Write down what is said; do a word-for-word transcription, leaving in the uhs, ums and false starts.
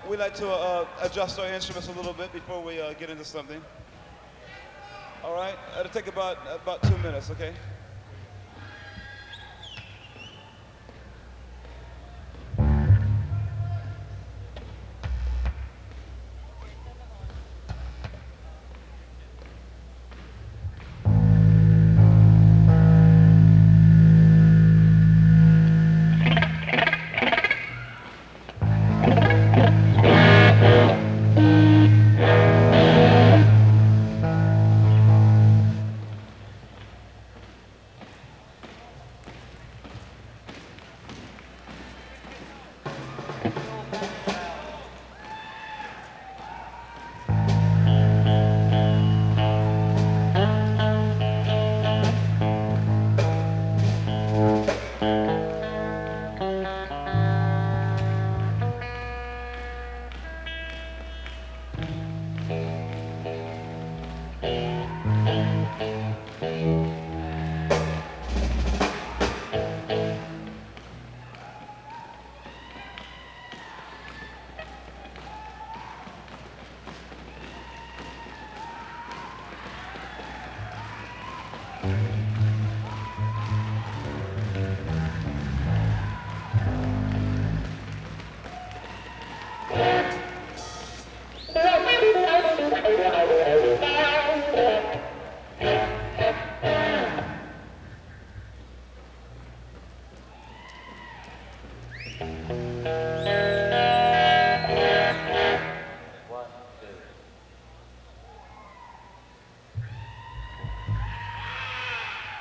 we like to uh, adjust our instruments a little bit before we uh, get into something. All right, it'll take about about two minutes, okay?